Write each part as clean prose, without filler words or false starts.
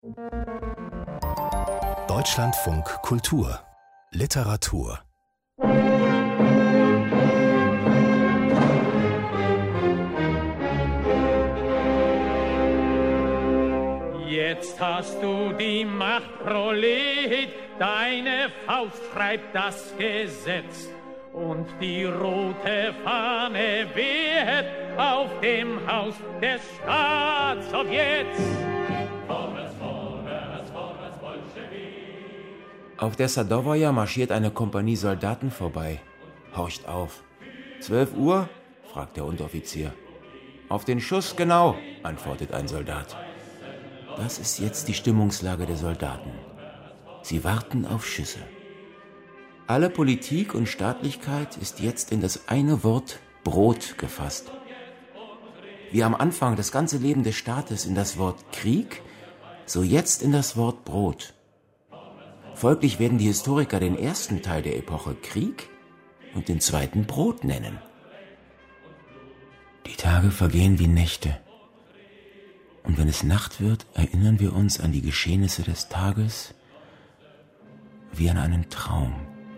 Deutschlandfunk Kultur Literatur. Jetzt hast du die Macht, Prolet, deine Faust schreibt das Gesetz. Und die rote Fahne weht auf dem Haus des Staatssowjets. Vorwärts, vorwärts, vorwärts, Bolschewik. Auf der Sadowaja marschiert eine Kompanie Soldaten vorbei. Horcht auf. 12 Uhr? Fragt der Unteroffizier. Auf den Schuss genau, antwortet ein Soldat. Das ist jetzt die Stimmungslage der Soldaten. Sie warten auf Schüsse. Alle Politik und Staatlichkeit ist jetzt in das eine Wort Brot gefasst. Wie am Anfang das ganze Leben des Staates in das Wort Krieg, so jetzt in das Wort Brot. Folglich werden die Historiker den ersten Teil der Epoche Krieg und den zweiten Brot nennen. Die Tage vergehen wie Nächte. Und wenn es Nacht wird, erinnern wir uns an die Geschehnisse des Tages wie an einen Traum.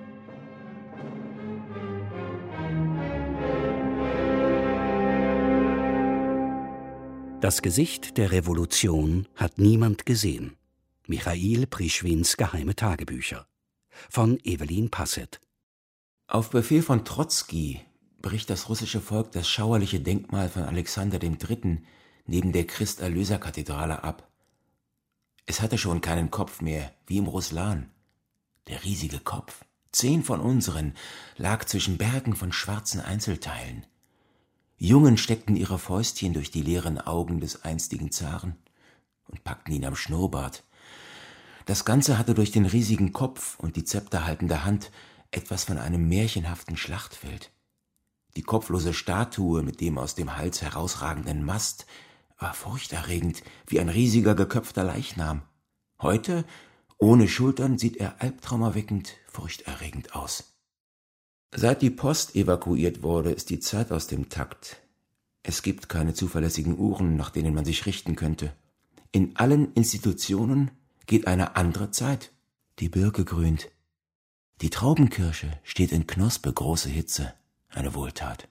Das Gesicht der Revolution hat niemand gesehen. Michail Prischwins geheime Tagebücher. Von Evelyn Passet. Auf Befehl von Trotzki bricht das russische Volk das schauerliche Denkmal von Alexander III. Neben der Christ-Erlöser-Kathedrale ab. Es hatte schon keinen Kopf mehr, wie im Ruslan. Der riesige Kopf, 10 von unseren, lag zwischen Bergen von schwarzen Einzelteilen. Jungen steckten ihre Fäustchen durch die leeren Augen des einstigen Zaren und packten ihn am Schnurrbart. Das Ganze hatte durch den riesigen Kopf und die zepterhaltende Hand etwas von einem märchenhaften Schlachtfeld. Die kopflose Statue mit dem aus dem Hals herausragenden Mast war furchterregend, wie ein riesiger geköpfter Leichnam. Heute, ohne Schultern, sieht er albtraumerweckend, furchterregend aus. Seit die Post evakuiert wurde, ist die Zeit aus dem Takt. Es gibt keine zuverlässigen Uhren, nach denen man sich richten könnte. In allen Institutionen geht eine andere Zeit. Die Birke grünt. Die Traubenkirsche steht in Knospe, große Hitze, eine Wohltat.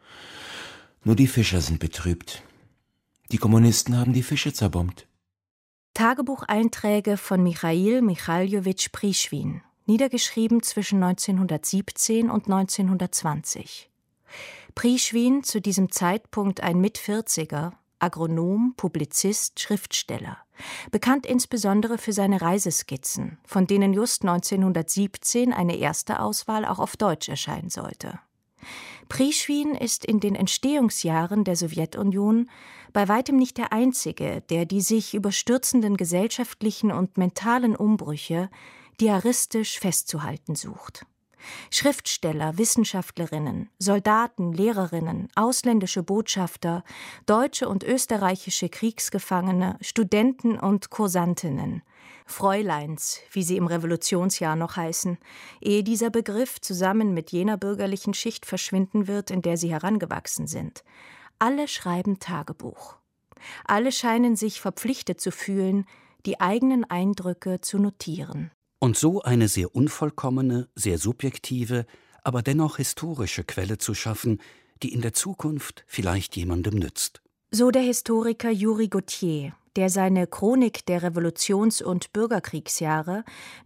Nur die Fischer sind betrübt. Die Kommunisten haben die Fische zerbombt. Tagebucheinträge von Michail Michailjewitsch Prischwin, niedergeschrieben zwischen 1917 und 1920. Prischwin, zu diesem Zeitpunkt ein Mitvierziger, Agronom, Publizist, Schriftsteller, bekannt insbesondere für seine Reiseskizzen, von denen just 1917 eine erste Auswahl auch auf Deutsch erscheinen sollte. Prischwin ist in den Entstehungsjahren der Sowjetunion bei weitem nicht der Einzige, der die sich überstürzenden gesellschaftlichen und mentalen Umbrüche diaristisch festzuhalten sucht. Schriftsteller, Wissenschaftlerinnen, Soldaten, Lehrerinnen, ausländische Botschafter, deutsche und österreichische Kriegsgefangene, Studenten und Kursantinnen, Fräuleins, wie sie im Revolutionsjahr noch heißen, ehe dieser Begriff zusammen mit jener bürgerlichen Schicht verschwinden wird, in der sie herangewachsen sind. Alle schreiben Tagebuch. Alle scheinen sich verpflichtet zu fühlen, die eigenen Eindrücke zu notieren. Und so eine sehr unvollkommene, sehr subjektive, aber dennoch historische Quelle zu schaffen, die in der Zukunft vielleicht jemandem nützt. So der Historiker Juri Gauthier, der seine Chronik der Revolutions- und Bürgerkriegsjahre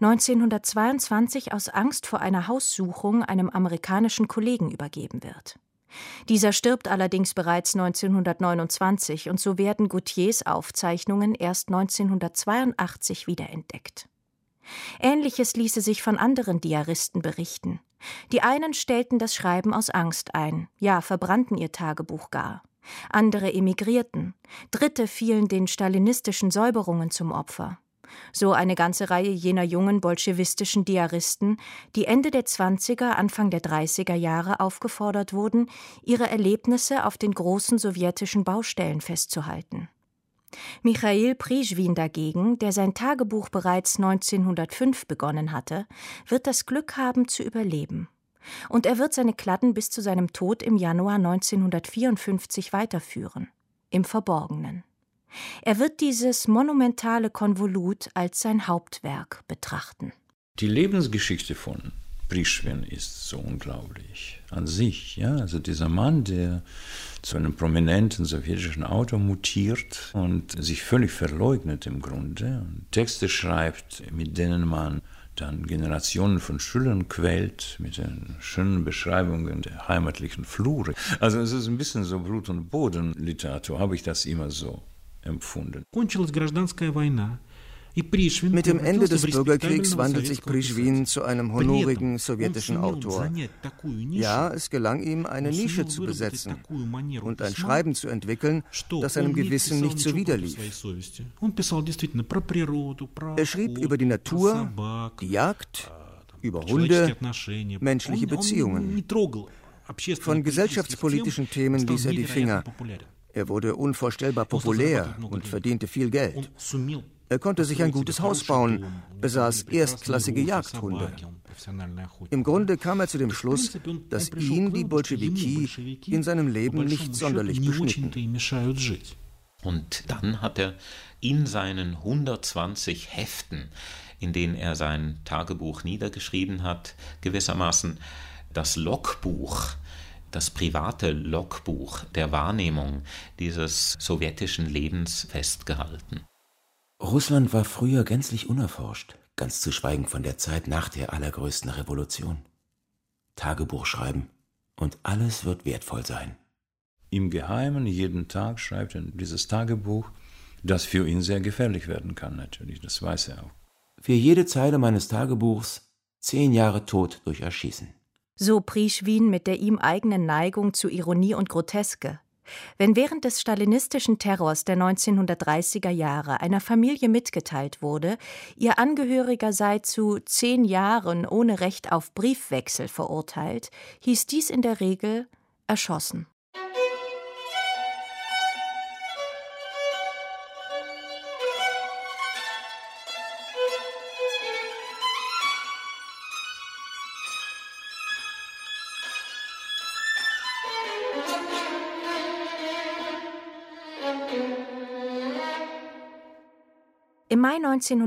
1922 aus Angst vor einer Haussuchung einem amerikanischen Kollegen übergeben wird. Dieser stirbt allerdings bereits 1929 und so werden Gauthiers Aufzeichnungen erst 1982 wiederentdeckt. Ähnliches ließe sich von anderen Diaristen berichten. Die einen stellten das Schreiben aus Angst ein, ja, verbrannten ihr Tagebuch gar. Andere emigrierten, Dritte fielen den stalinistischen Säuberungen zum Opfer. So eine ganze Reihe jener jungen bolschewistischen Diaristen, die Ende der 20er, Anfang der 30er Jahre aufgefordert wurden, ihre Erlebnisse auf den großen sowjetischen Baustellen festzuhalten. Michail Prischwin dagegen, der sein Tagebuch bereits 1905 begonnen hatte, wird das Glück haben zu überleben. Und er wird seine Kladden bis zu seinem Tod im Januar 1954 weiterführen, im Verborgenen. Er wird dieses monumentale Konvolut als sein Hauptwerk betrachten. Die Lebensgeschichte von Prishvin ist so unglaublich an sich. Ja? Also dieser Mann, der zu einem prominenten sowjetischen Autor mutiert und sich völlig verleugnet im Grunde und Texte schreibt, mit denen man dann Generationen von Schülern quält, mit den schönen Beschreibungen der heimatlichen Flure. Also es ist ein bisschen so Blut- und Boden-Literatur, habe ich das immer so empfunden. Mit dem Ende des Bürgerkriegs wandelt sich Prishvin zu einem honorigen sowjetischen Autor. Ja, es gelang ihm, eine Nische zu besetzen und ein Schreiben zu entwickeln, das seinem Gewissen nicht zuwiderlief. Er schrieb über die Natur, die Jagd, über Hunde, menschliche Beziehungen. Von gesellschaftspolitischen Themen ließ er die Finger. Er wurde unvorstellbar populär und verdiente viel Geld. Er konnte sich ein gutes Haus bauen, besaß erstklassige Jagdhunde. Im Grunde kam er zu dem Schluss, dass ihn die Bolschewiki in seinem Leben nicht sonderlich beschnitten. Und dann hat er in seinen 120 Heften, in denen er sein Tagebuch niedergeschrieben hat, gewissermaßen das Logbuch, das private Logbuch der Wahrnehmung dieses sowjetischen Lebens festgehalten. Russland war früher gänzlich unerforscht, ganz zu schweigen von der Zeit nach der allergrößten Revolution. Tagebuch schreiben und alles wird wertvoll sein. Im Geheimen, jeden Tag schreibt er dieses Tagebuch, das für ihn sehr gefährlich werden kann natürlich, das weiß er auch. Für jede Zeile meines Tagebuchs 10 Jahre Tod durch Erschießen. So Prishvin mit der ihm eigenen Neigung zu Ironie und Groteske. Wenn während des stalinistischen Terrors der 1930er Jahre einer Familie mitgeteilt wurde, ihr Angehöriger sei zu 10 Jahren ohne Recht auf Briefwechsel verurteilt, hieß dies in der Regel erschossen. Im Mai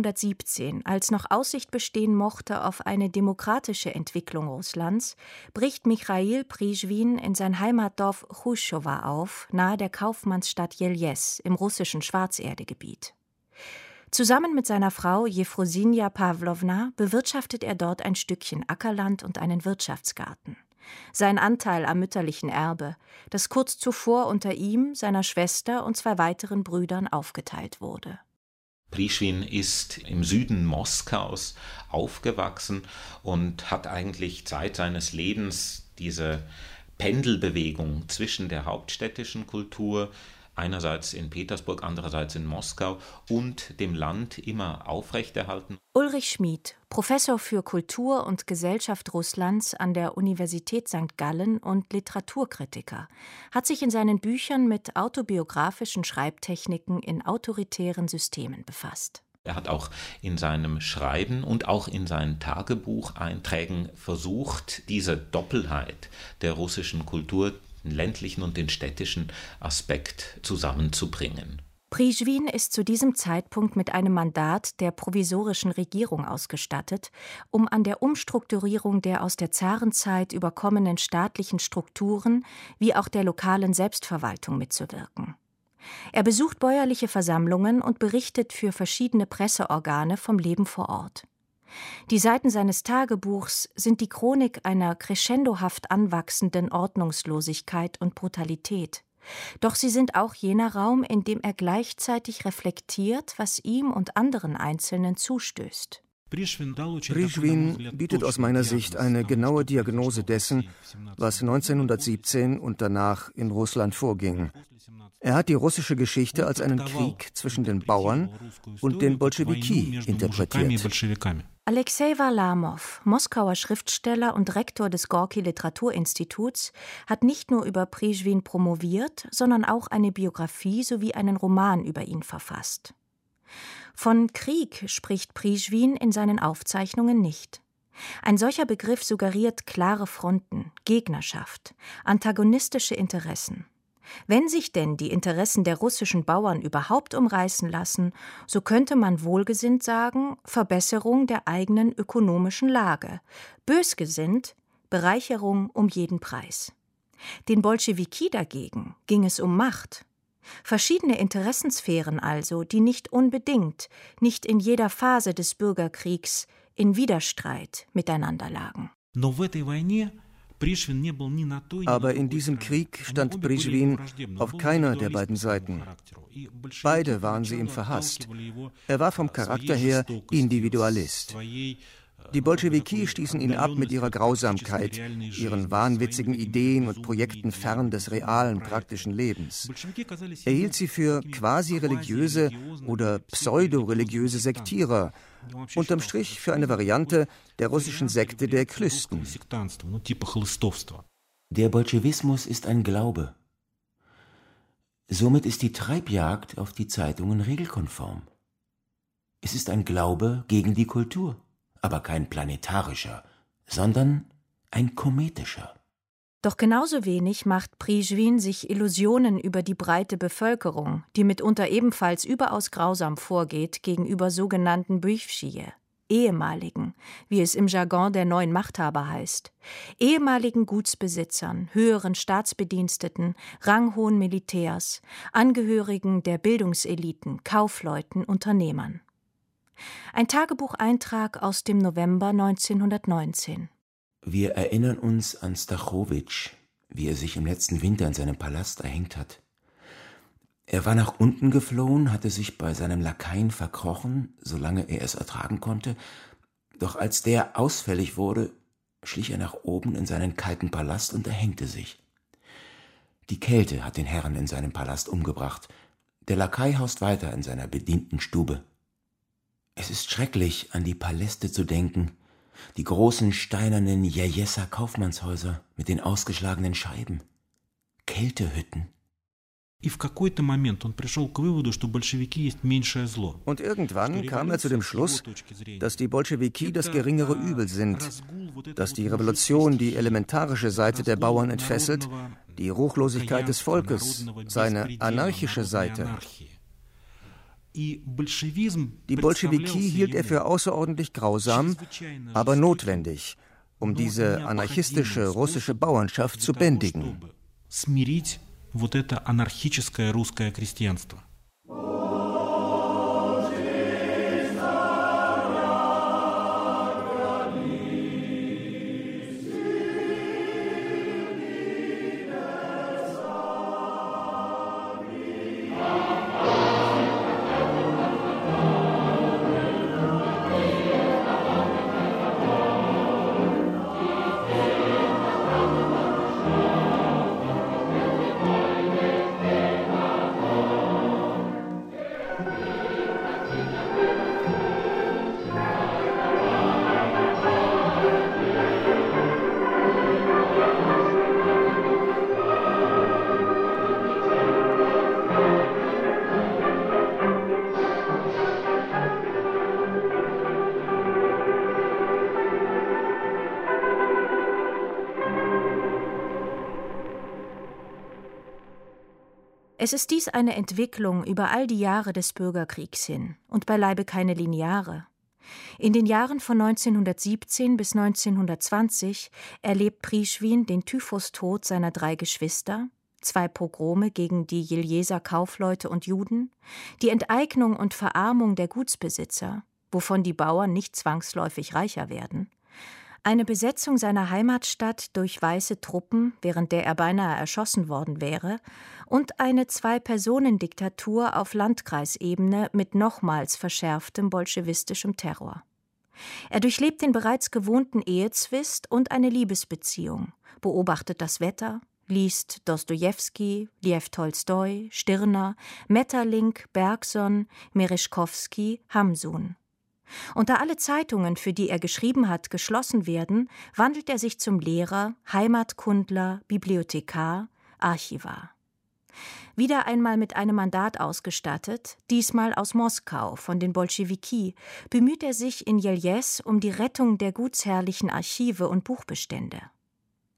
1917, als noch Aussicht bestehen mochte auf eine demokratische Entwicklung Russlands, bricht Michail Prishvin in sein Heimatdorf Chushowa auf, nahe der Kaufmannsstadt Jeljes im russischen Schwarzerdegebiet. Zusammen mit seiner Frau Jefrosinia Pawlowna bewirtschaftet er dort ein Stückchen Ackerland und einen Wirtschaftsgarten. Sein Anteil am mütterlichen Erbe, das kurz zuvor unter ihm, seiner Schwester und 2 weiteren Brüdern aufgeteilt wurde. Prishvin ist im Süden Moskaus aufgewachsen und hat eigentlich Zeit seines Lebens diese Pendelbewegung zwischen der hauptstädtischen Kultur, einerseits in Petersburg, andererseits in Moskau, und dem Land immer aufrechterhalten. Ulrich Schmid, Professor für Kultur und Gesellschaft Russlands an der Universität St. Gallen und Literaturkritiker, hat sich in seinen Büchern mit autobiografischen Schreibtechniken in autoritären Systemen befasst. Er hat auch in seinem Schreiben und auch in seinen Tagebucheinträgen versucht, diese Doppelheit der russischen Kultur, den ländlichen und den städtischen Aspekt zusammenzubringen. Prishvin ist zu diesem Zeitpunkt mit einem Mandat der provisorischen Regierung ausgestattet, um an der Umstrukturierung der aus der Zarenzeit überkommenen staatlichen Strukturen wie auch der lokalen Selbstverwaltung mitzuwirken. Er besucht bäuerliche Versammlungen und berichtet für verschiedene Presseorgane vom Leben vor Ort. Die Seiten seines Tagebuchs sind die Chronik einer crescendohaft anwachsenden Ordnungslosigkeit und Brutalität. Doch sie sind auch jener Raum, in dem er gleichzeitig reflektiert, was ihm und anderen Einzelnen zustößt. Prishvin bietet aus meiner Sicht eine genaue Diagnose dessen, was 1917 und danach in Russland vorging. Er hat die russische Geschichte als einen Krieg zwischen den Bauern und den Bolschewiki interpretiert. Alexei Warlamow, Moskauer Schriftsteller und Rektor des Gorki-Literaturinstituts, hat nicht nur über Prishvin promoviert, sondern auch eine Biografie sowie einen Roman über ihn verfasst. Von Krieg spricht Prishvin in seinen Aufzeichnungen nicht. Ein solcher Begriff suggeriert klare Fronten, Gegnerschaft, antagonistische Interessen. Wenn sich denn die Interessen der russischen Bauern überhaupt umreißen lassen, so könnte man wohlgesinnt sagen, Verbesserung der eigenen ökonomischen Lage, bösgesinnt, Bereicherung um jeden Preis. Den Bolschewiki dagegen ging es um Macht. Verschiedene Interessensphären also, die nicht unbedingt, nicht in jeder Phase des Bürgerkriegs in Widerstreit miteinander lagen. Aber in diesem Krieg stand Prischwin auf keiner der beiden Seiten. Beide waren sie ihm verhasst. Er war vom Charakter her Individualist. Die Bolschewiki stießen ihn ab mit ihrer Grausamkeit, ihren wahnwitzigen Ideen und Projekten fern des realen, praktischen Lebens. Er hielt sie für quasi-religiöse oder pseudo-religiöse Sektierer, unterm Strich für eine Variante der russischen Sekte der Chlüsten. Der Bolschewismus ist ein Glaube. Somit ist die Treibjagd auf die Zeitungen regelkonform. Es ist ein Glaube gegen die Kultur, aber kein planetarischer, sondern ein kometischer. Doch genauso wenig macht Prischwin sich Illusionen über die breite Bevölkerung, die mitunter ebenfalls überaus grausam vorgeht gegenüber sogenannten Bywschije, ehemaligen, wie es im Jargon der neuen Machthaber heißt, ehemaligen Gutsbesitzern, höheren Staatsbediensteten, ranghohen Militärs, Angehörigen der Bildungseliten, Kaufleuten, Unternehmern. Ein Tagebucheintrag aus dem November 1919. Wir erinnern uns an Stachowitsch, wie er sich im letzten Winter in seinem Palast erhängt hat. Er war nach unten geflohen, hatte sich bei seinem Lakaien verkrochen, solange er es ertragen konnte, doch als der ausfällig wurde, schlich er nach oben in seinen kalten Palast und erhängte sich. Die Kälte hat den Herrn in seinem Palast umgebracht, der Lakai haust weiter in seiner bedienten Stube. Es ist schrecklich, an die Paläste zu denken, die großen steinernen Jejesser Kaufmannshäuser mit den ausgeschlagenen Scheiben, Kältehütten. Und irgendwann kam er zu dem Schluss, dass die Bolschewiki das geringere Übel sind, dass die Revolution die elementarische Seite der Bauern entfesselt, die Ruchlosigkeit des Volkes, seine anarchische Seite. Die Bolschewiki hielt er für außerordentlich grausam, aber notwendig, um diese anarchistische russische Bauernschaft zu bändigen. Es ist dies eine Entwicklung über all die Jahre des Bürgerkriegs hin und beileibe keine lineare. In den Jahren von 1917 bis 1920 erlebt Prischwin den Typhustod seiner 3 Geschwister, 2 Pogrome gegen die Jeljeser Kaufleute und Juden, die Enteignung und Verarmung der Gutsbesitzer, wovon die Bauern nicht zwangsläufig reicher werden, eine Besetzung seiner Heimatstadt durch weiße Truppen, während der er beinahe erschossen worden wäre, und eine 2-Personen-Diktatur auf Landkreisebene mit nochmals verschärftem bolschewistischem Terror. Er durchlebt den bereits gewohnten Ehezwist und eine Liebesbeziehung, beobachtet das Wetter, liest Dostojewski, Lew Tolstoi, Stirner, Metterlink, Bergson, Merezhkovsky, Hamsun. Und da alle Zeitungen, für die er geschrieben hat, geschlossen werden, wandelt er sich zum Lehrer, Heimatkundler, Bibliothekar, Archivar. Wieder einmal mit einem Mandat ausgestattet, diesmal aus Moskau von den Bolschewiki, bemüht er sich in Jeljes um die Rettung der gutsherrlichen Archive und Buchbestände.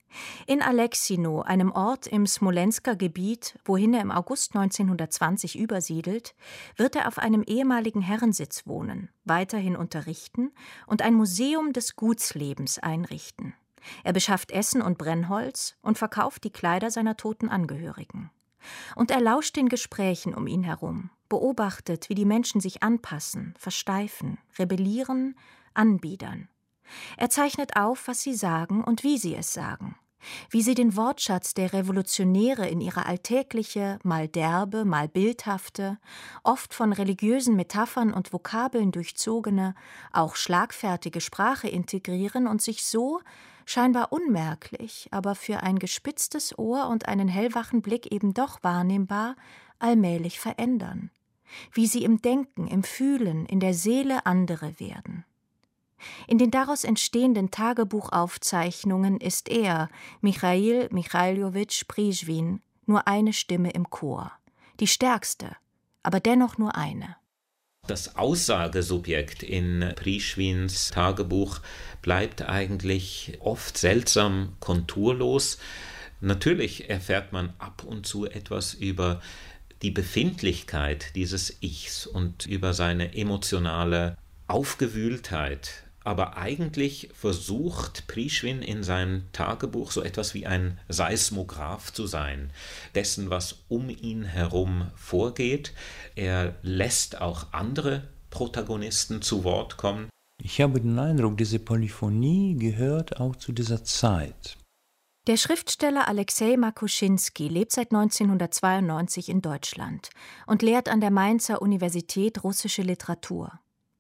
In Alexino, einem Ort im Smolensker Gebiet, wohin er im August 1920 übersiedelt, wird er auf einem ehemaligen Herrensitz wohnen, weiterhin unterrichten und ein Museum des Gutslebens einrichten. Er beschafft Essen und Brennholz und verkauft die Kleider seiner toten Angehörigen. Und er lauscht den Gesprächen um ihn herum, beobachtet, wie die Menschen sich anpassen, versteifen, rebellieren, anbiedern. Er zeichnet auf, was sie sagen und wie sie es sagen, wie sie den Wortschatz der Revolutionäre in ihre alltägliche, mal derbe, mal bildhafte, oft von religiösen Metaphern und Vokabeln durchzogene, auch schlagfertige Sprache integrieren und sich so, scheinbar unmerklich, aber für ein gespitztes Ohr und einen hellwachen Blick eben doch wahrnehmbar, allmählich verändern. Wie sie im Denken, im Fühlen, in der Seele andere werden. In den daraus entstehenden Tagebuchaufzeichnungen ist er, Michail Michailjowitsch Prischwin, nur eine Stimme im Chor. Die stärkste, aber dennoch nur eine. Das Aussagesubjekt in Prischwins Tagebuch bleibt eigentlich oft seltsam konturlos. Natürlich erfährt man ab und zu etwas über die Befindlichkeit dieses Ichs und über seine emotionale Aufgewühltheit. Aber eigentlich versucht Prischwin in seinem Tagebuch so etwas wie ein Seismograph zu sein, dessen, was um ihn herum vorgeht. Er lässt auch andere Protagonisten zu Wort kommen. Ich habe den Eindruck, diese Polyphonie gehört auch zu dieser Zeit. Der Schriftsteller Alexei Makuschinski lebt seit 1992 in Deutschland und lehrt an der Mainzer Universität russische Literatur.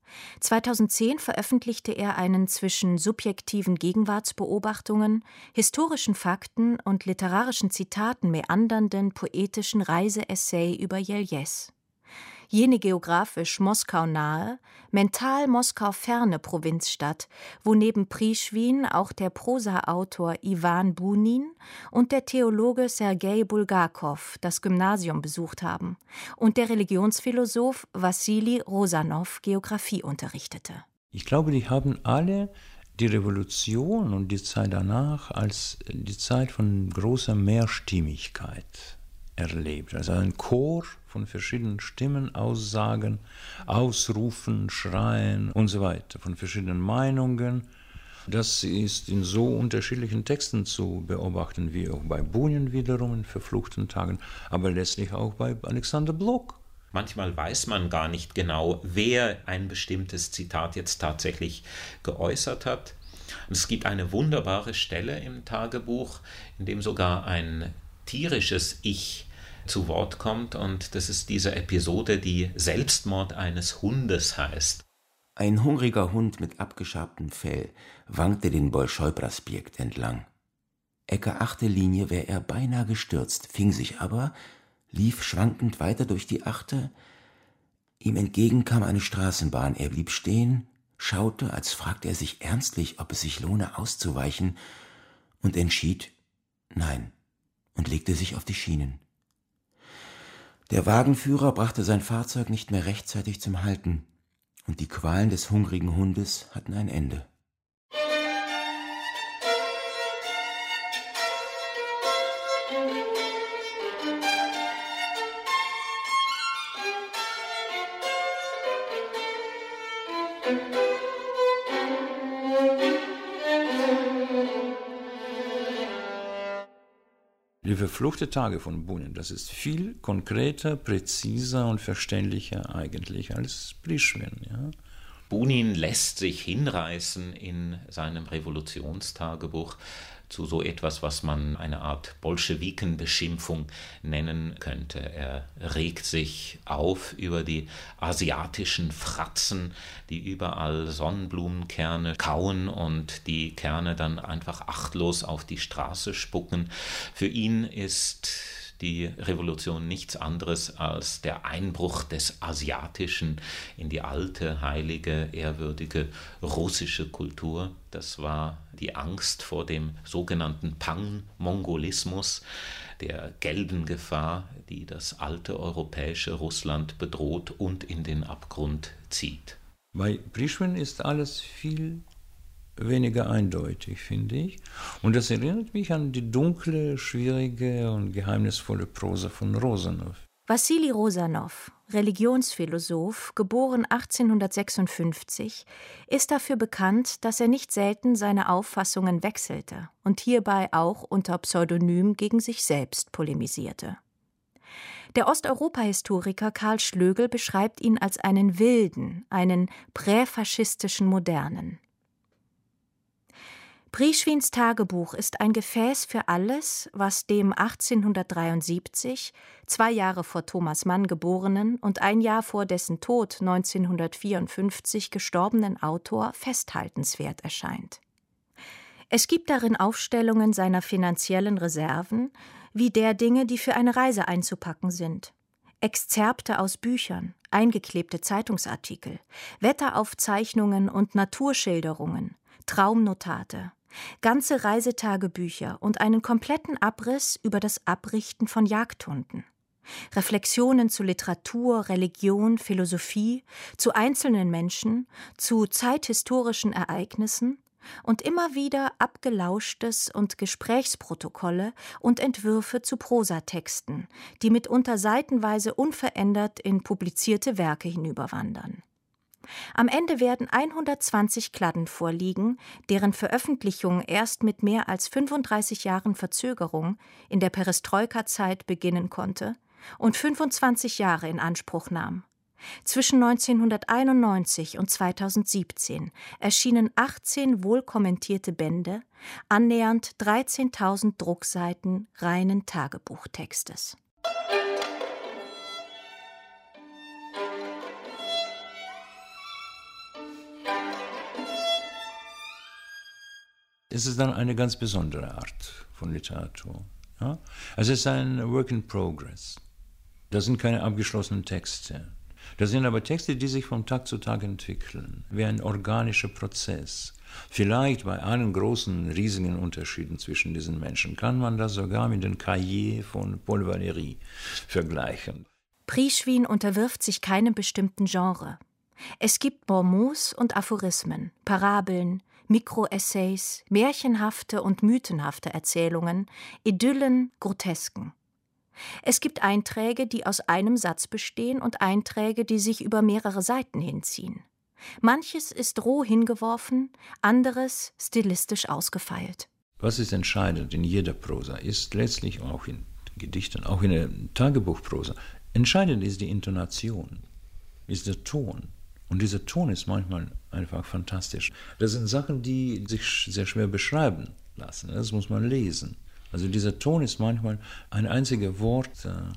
2010 veröffentlichte er einen zwischen subjektiven Gegenwartsbeobachtungen, historischen Fakten und literarischen Zitaten meandernden poetischen Reiseessay über Jeljes. Jene geografisch Moskau nahe, mental Moskau ferne Provinzstadt, wo neben Prischwin auch der Prosaautor Iwan Bunin und der Theologe Sergei Bulgakow das Gymnasium besucht haben und der Religionsphilosoph Wassili Rosanow Geographie unterrichtete. Ich glaube, die haben alle die Revolution und die Zeit danach als die Zeit von großer Mehrstimmigkeit erlebt. Also ein Chor von verschiedenen Stimmen, Aussagen, Ausrufen, Schreien und so weiter, von verschiedenen Meinungen. Das ist in so unterschiedlichen Texten zu beobachten, wie auch bei Bunin wiederum in Verfluchten Tagen, aber letztlich auch bei Alexander Blok. Manchmal weiß man gar nicht genau, wer ein bestimmtes Zitat jetzt tatsächlich geäußert hat. Und es gibt eine wunderbare Stelle im Tagebuch, in dem sogar ein tierisches Ich zu Wort kommt, und das ist diese Episode, die Selbstmord eines Hundes heißt. Ein hungriger Hund mit abgeschabtem Fell wankte den Bolschoi-Prospekt entlang. Ecke 8. Linie wäre er beinahe gestürzt, fing sich aber, lief schwankend weiter durch die 8. Ihm entgegen kam eine Straßenbahn. Er blieb stehen, schaute, als fragte er sich ernstlich, ob es sich lohne, auszuweichen, und entschied, nein, und legte sich auf die Schienen. Der Wagenführer brachte sein Fahrzeug nicht mehr rechtzeitig zum Halten, und die Qualen des hungrigen Hundes hatten ein Ende. Die verfluchte Tage von Bunin, das ist viel konkreter, präziser und verständlicher eigentlich als Prischwin. Ja? Bunin lässt sich hinreißen in seinem Revolutionstagebuch zu so etwas, was man eine Art Bolschewikenbeschimpfung nennen könnte. Er regt sich auf über die asiatischen Fratzen, die überall Sonnenblumenkerne kauen und die Kerne dann einfach achtlos auf die Straße spucken. Für ihn ist die Revolution nichts anderes als der Einbruch des Asiatischen in die alte, heilige, ehrwürdige russische Kultur. Das war die Angst vor dem sogenannten Pan-Mongolismus, der gelben Gefahr, die das alte europäische Russland bedroht und in den Abgrund zieht. Bei Prischwin ist alles viel weniger eindeutig, finde ich. Und das erinnert mich an die dunkle, schwierige und geheimnisvolle Prosa von Rosanow. Wassili Rosanow, Religionsphilosoph, geboren 1856, ist dafür bekannt, dass er nicht selten seine Auffassungen wechselte und hierbei auch unter Pseudonym gegen sich selbst polemisierte. Der Osteuropa-Historiker Karl Schlögel beschreibt ihn als einen wilden, einen präfaschistischen Modernen. Prieschwins Tagebuch ist ein Gefäß für alles, was dem 1873, 2 Jahre vor Thomas Mann geborenen und 1 Jahr vor dessen Tod 1954 gestorbenen Autor festhaltenswert erscheint. Es gibt darin Aufstellungen seiner finanziellen Reserven, wie der Dinge, die für eine Reise einzupacken sind. Exzerpte aus Büchern, eingeklebte Zeitungsartikel, Wetteraufzeichnungen und Naturschilderungen, Traumnotate, ganze Reisetagebücher und einen kompletten Abriss über das Abrichten von Jagdhunden. Reflexionen zu Literatur, Religion, Philosophie, zu einzelnen Menschen, zu zeithistorischen Ereignissen und immer wieder abgelauschtes und Gesprächsprotokolle und Entwürfe zu Prosatexten, die mitunter seitenweise unverändert in publizierte Werke hinüberwandern. Am Ende werden 120 Kladden vorliegen, deren Veröffentlichung erst mit mehr als 35 Jahren Verzögerung in der Perestroika-Zeit beginnen konnte und 25 Jahre in Anspruch nahm. Zwischen 1991 und 2017 erschienen 18 wohlkommentierte Bände, annähernd 13.000 Druckseiten reinen Tagebuchtextes. Es ist dann eine ganz besondere Art von Literatur. Ja? Also es ist ein Work in Progress. Das sind keine abgeschlossenen Texte. Das sind aber Texte, die sich von Tag zu Tag entwickeln, wie ein organischer Prozess. Vielleicht bei allen großen, riesigen Unterschieden zwischen diesen Menschen kann man das sogar mit den Cahiers von Paul Valéry vergleichen. Prieschwin unterwirft sich keinem bestimmten Genre. Es gibt Bonmots und Aphorismen, Parabeln, Mikroessays, märchenhafte und mythenhafte Erzählungen, Idyllen, Grotesken. Es gibt Einträge, die aus einem Satz bestehen und Einträge, die sich über mehrere Seiten hinziehen. Manches ist roh hingeworfen, anderes stilistisch ausgefeilt. Was ist entscheidend in jeder Prosa, ist letztlich auch in Gedichten, auch in der Tagebuchprosa, entscheidend ist die Intonation, ist der Ton. Und dieser Ton ist manchmal einfach fantastisch. Das sind Sachen, die sich sehr schwer beschreiben lassen. Das muss man lesen. Also dieser Ton ist manchmal ein einziges Wort,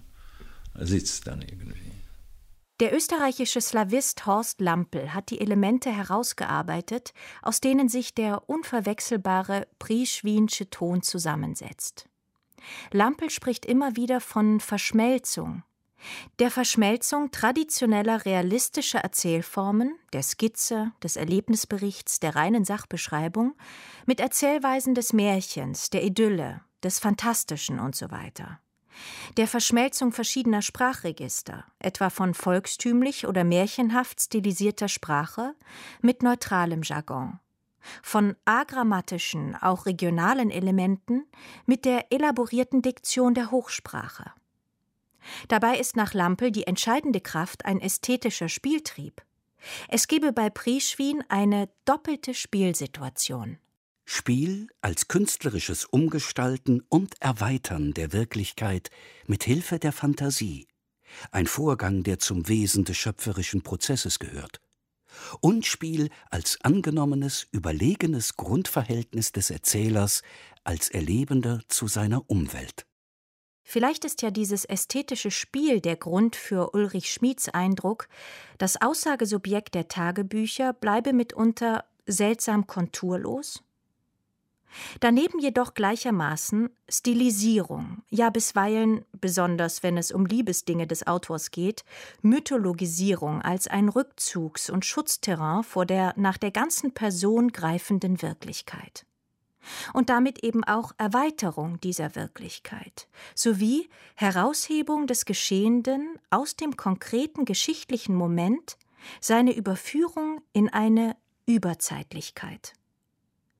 sitzt dann irgendwie. Der österreichische Slawist Horst Lampl hat die Elemente herausgearbeitet, aus denen sich der unverwechselbare Prieschwinsche Ton zusammensetzt. Lampl spricht immer wieder von Verschmelzung. Der Verschmelzung traditioneller realistischer Erzählformen, der Skizze, des Erlebnisberichts, der reinen Sachbeschreibung, mit Erzählweisen des Märchens, der Idylle, des Fantastischen usw. Der Verschmelzung verschiedener Sprachregister, etwa von volkstümlich oder märchenhaft stilisierter Sprache mit neutralem Jargon, von agrammatischen, auch regionalen Elementen mit der elaborierten Diktion der Hochsprache. Dabei ist nach Lampl die entscheidende Kraft ein ästhetischer Spieltrieb. Es gebe bei Prieschwin eine doppelte Spielsituation. Spiel als künstlerisches Umgestalten und Erweitern der Wirklichkeit mit Hilfe der Fantasie, ein Vorgang, der zum Wesen des schöpferischen Prozesses gehört. Und Spiel als angenommenes, überlegenes Grundverhältnis des Erzählers als Erlebender zu seiner Umwelt. Vielleicht ist ja dieses ästhetische Spiel der Grund für Ulrich Schmieds Eindruck, das Aussagesubjekt der Tagebücher bleibe mitunter seltsam konturlos. Daneben jedoch gleichermaßen Stilisierung, ja bisweilen, besonders wenn es um Liebesdinge des Autors geht, Mythologisierung als ein Rückzugs- und Schutzterrain vor der nach der ganzen Person greifenden Wirklichkeit. Und damit eben auch Erweiterung dieser Wirklichkeit, sowie Heraushebung des Geschehenden aus dem konkreten geschichtlichen Moment, seine Überführung in eine Überzeitlichkeit.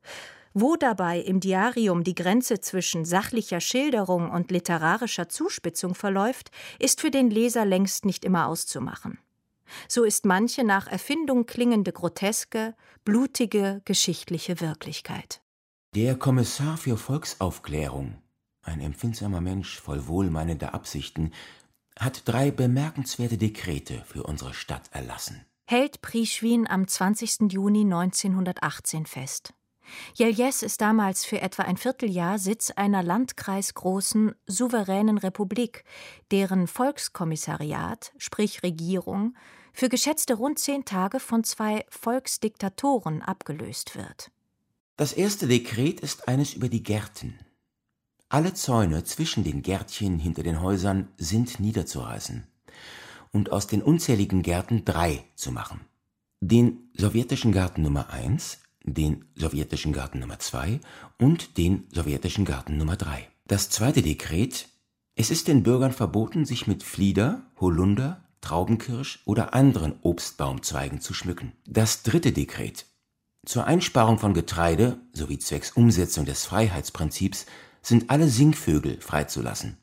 Wo dabei im Diarium die Grenze zwischen sachlicher Schilderung und literarischer Zuspitzung verläuft, ist für den Leser längst nicht immer auszumachen. So ist manche nach Erfindung klingende groteske, blutige, geschichtliche Wirklichkeit. Der Kommissar für Volksaufklärung, ein empfindsamer Mensch voll wohlmeinender Absichten, hat 3 bemerkenswerte Dekrete für unsere Stadt erlassen. Hält Prieschwin am 20. Juni 1918 fest. Jeljes ist damals für etwa ein Vierteljahr Sitz einer landkreisgroßen, souveränen Republik, deren Volkskommissariat, sprich Regierung, für geschätzte rund 10 Tage von 2 Volksdiktatoren abgelöst wird. Das erste Dekret ist eines über die Gärten. Alle Zäune zwischen den Gärtchen hinter den Häusern sind niederzureißen und aus den unzähligen Gärten 3 zu machen. Den sowjetischen Garten Nummer 1, den sowjetischen Garten Nummer 2 und den sowjetischen Garten Nummer 3. Das zweite Dekret: Es ist den Bürgern verboten, sich mit Flieder, Holunder, Traubenkirsch oder anderen Obstbaumzweigen zu schmücken. Das dritte Dekret: Zur Einsparung von Getreide sowie zwecks Umsetzung des Freiheitsprinzips sind alle Singvögel freizulassen.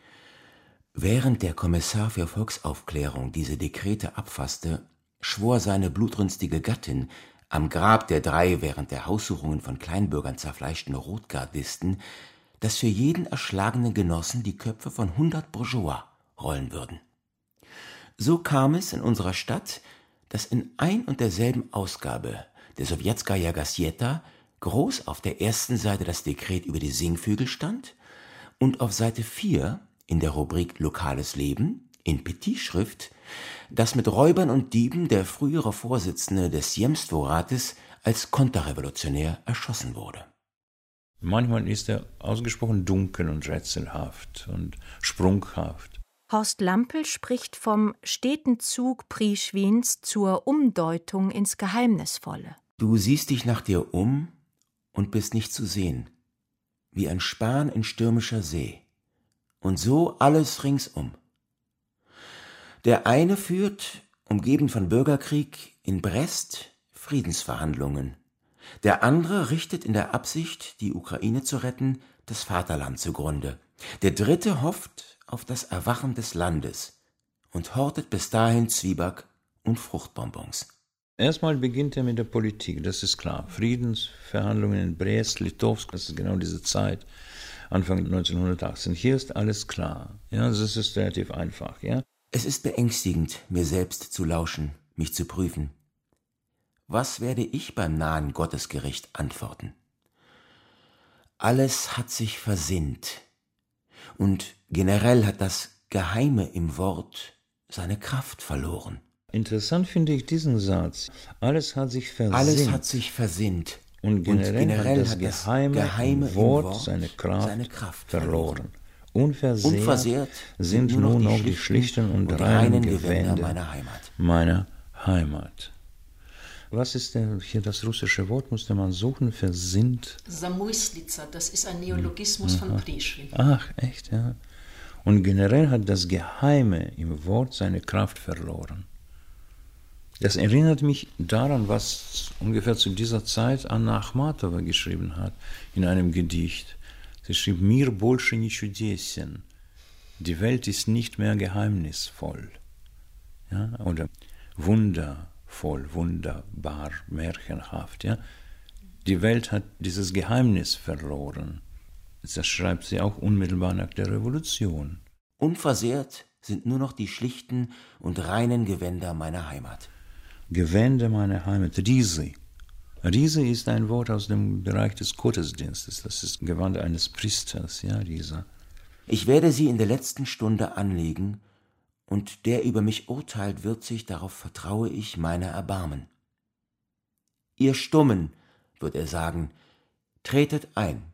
Während der Kommissar für Volksaufklärung diese Dekrete abfasste, schwor seine blutrünstige Gattin, am Grab der 3 während der Haussuchungen von Kleinbürgern zerfleischten Rotgardisten, dass für jeden erschlagenen Genossen die Köpfe von 100 Bourgeois rollen würden. So kam es in unserer Stadt, dass in ein und derselben Ausgabe der Sowjetskaja Gasseta groß auf der ersten Seite das Dekret über die Singvögel stand und auf Seite 4 in der Rubrik Lokales Leben in Petitschrift, dass mit Räubern und Dieben der frühere Vorsitzende des Jemstvo-Rates als konterrevolutionär erschossen wurde. Manchmal ist er ausgesprochen dunkel und rätselhaft und sprunghaft. Horst Lampel spricht vom steten Zug Prieschwins zur Umdeutung ins Geheimnisvolle. Du siehst dich nach dir um und bist nicht zu sehen, wie ein Span in stürmischer See, und so alles ringsum. Der eine führt, umgeben von Bürgerkrieg, in Brest Friedensverhandlungen. Der andere richtet in der Absicht, die Ukraine zu retten, das Vaterland zugrunde. Der dritte hofft auf das Erwachen des Landes und hortet bis dahin Zwieback und Fruchtbonbons. Erstmal beginnt er mit der Politik, das ist klar. Friedensverhandlungen in Brest, Litovsk, das ist genau diese Zeit, Anfang 1918. Hier ist alles klar. Ja, das ist relativ einfach, ja. Es ist beängstigend, mir selbst zu lauschen, mich zu prüfen. Was werde ich beim nahen Gottesgericht antworten? Alles hat sich versinnt. Und generell hat das Geheime im Wort seine Kraft verloren. Interessant finde ich diesen Satz. Alles hat sich versinnt. Alles hat sich versinnt. Und generell hat das Geheime im Wort seine Kraft verloren. Unversehrt sind nur noch die schlichten und reinen Gewänder meiner Heimat. Was ist denn hier das russische Wort, musste man suchen, versinnt? Zamyslitsa, das ist ein Neologismus von Prieschwin. Ach, echt, ja. Und generell hat das Geheime im Wort seine Kraft verloren. Das erinnert mich daran, was ungefähr zu dieser Zeit Anna Akhmatova geschrieben hat in einem Gedicht. Sie schrieb: Mir больше не чудесен. Die Welt ist nicht mehr geheimnisvoll. Ja? Oder wundervoll, wunderbar, märchenhaft. Ja? Die Welt hat dieses Geheimnis verloren. Das schreibt sie auch unmittelbar nach der Revolution. Unversehrt sind nur noch die schlichten und reinen Gewänder meiner Heimat. Gewänder meiner Heimat, Risi. Risi ist ein Wort aus dem Bereich des Gottesdienstes. Das ist Gewand eines Priesters, ja, Risa. Ich werde sie in der letzten Stunde anlegen, und der über mich urteilt, wird sich, darauf vertraue ich, meiner erbarmen. Ihr Stummen, wird er sagen, tretet ein.